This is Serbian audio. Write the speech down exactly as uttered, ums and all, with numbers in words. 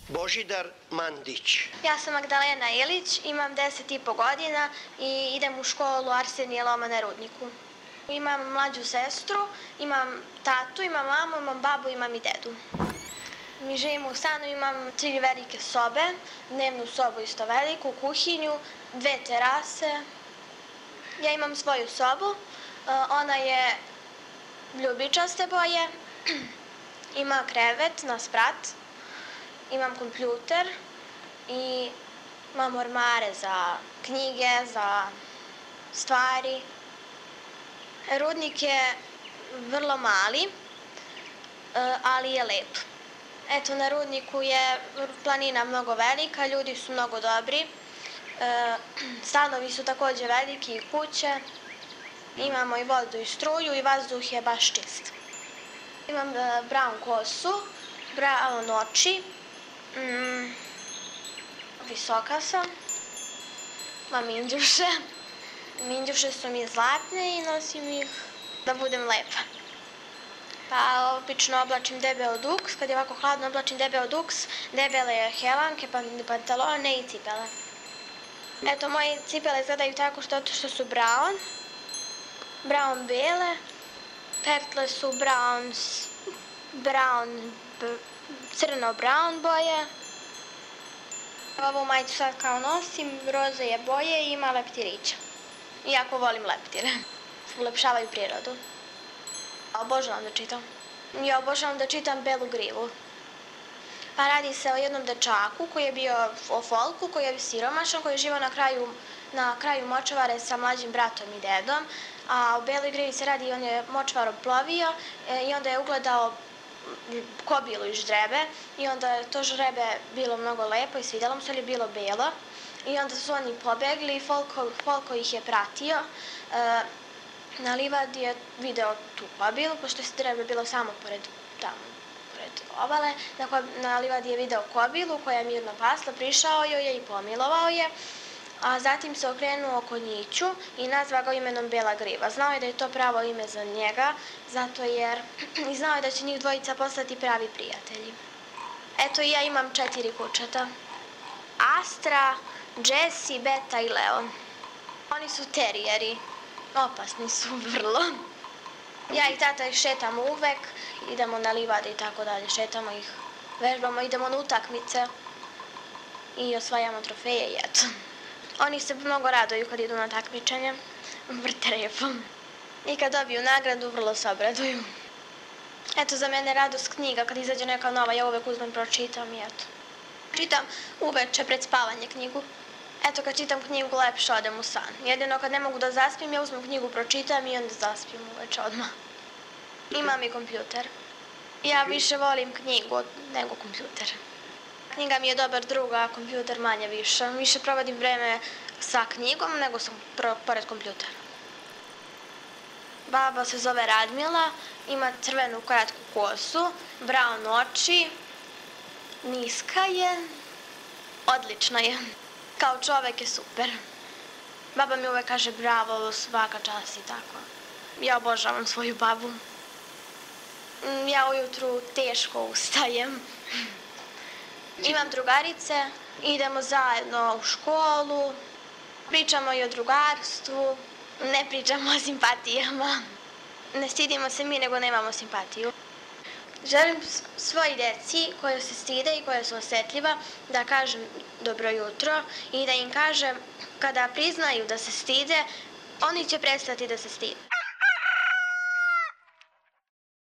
Božidar Mandić. Ja sam Magdalena Ilić, imam deset i po godina i idem u školu Arsenije Loma na Rudniku. Imam mlađu sestru, imam tatu, imam mamu, imam babu, imam i dedu. Mi živimo u stanu, imam tri velike sobe, dnevnu sobu isto veliku, kuhinju, dve terase. Ja imam svoju sobu, ona je ljubičaste boje, ima krevet na sprat, imam kompjuter i imam ormare za knjige, za stvari. Rudnik je vrlo mali, ali je lep. Eto, na Rudniku je planina mnogo velika, ljudi su mnogo dobri, stanovi su takođe veliki i kuće, imamo i vodu i struju i vazduh je baš čist. Imam brown kosu, brown oči, mm, visoka sam, imam minđuše. Minđuše su mi zlatne i nosim ih da budem lepa. Pa obično oblačim debeo duks, kad je ovako hladno oblačim debeo duks, debele helanke, pantalone i cipele. Eto, moje cipele izgledaju tako što, što su brown, brown bele, pertle su brown, brown, crno-brown boje. Ovu majicu sad kao nosim, roze je boje i ima leptirića. Iako volim leptire, ulepšavaju prirodu. Obožavam da čitam. Ja obožavam da čitam Belu Grivu. Pa radi se o jednom dečaku koji je bio o folku, koji je siromašan, koji je živao na kraju, na kraju močvare sa mlađim bratom i dedom. A u Beloj Grivi se radi, on je močvarom plovio i onda je ugledao kobilu iz ždrebe i onda je to ždrebe bilo mnogo lepo i svidjelo mu se, ali je bilo belo. I onda su oni pobegli i Folko, Folko ih je pratio. E, na livadi je video tu kobilu, pošto je ždrebe bilo samo pored, tamo, pored obale. Na, na livadi je video kobilu koja je mirno pasla, prišao joj je i pomilovao je. A zatim se okrenuo konjiću i nazva ga imenom Bela Griva. Znao je da je to pravo ime za njega, zato jer i znao je da će njih dvojica postati pravi prijatelji. Eto, i ja imam četiri kučeta. Astra, Jessie, Beta i Leon. Oni su terijeri. Opasni su vrlo. Ja i tata ih šetamo uvek, idemo na livade i tako dalje, šetamo ih, vežbamo, idemo na utakmice i osvajamo trofeje i eto. Oni se mnogo raduju kad idu na takmičenje, vrte repom. I kad dobiju nagradu, vrlo se obraduju. Eto, za mene je radost knjiga, kad izađe neka nova, ja uvek uzmem, pročitam i eto. Čitam uveče pred spavanje knjigu. Eto, kad čitam knjigu, lepše odem u san. Jedino kad ne mogu da zaspim, ja uzmem knjigu, pročitam i onda zaspim uveče odmah. Imam i kompjuter. Ja više volim knjigu nego kompjuter. Knjiga mi je dobar drug, a kompjuter manje više. Više provodim vreme sa knjigom nego sam pored kompjutera. Baba se zove Radmila, ima crvenu kratku kosu, brown oči, niska je, odlična je. Kao čovek je super. Baba mi uvek kaže bravo, svaka čast i tako. Ja obožavam svoju babu. Ja ujutru teško ustajem. Imam drugarice, idemo zajedno u školu, pričamo i o drugarstvu, ne pričamo o simpatijama. Ne stidimo se mi, nego nemamo simpatiju. Želim svoj deci koja se stide i koja su osetljiva da kažem dobro jutro i da im kažem kada priznaju da se stide, oni će prestati da se stide.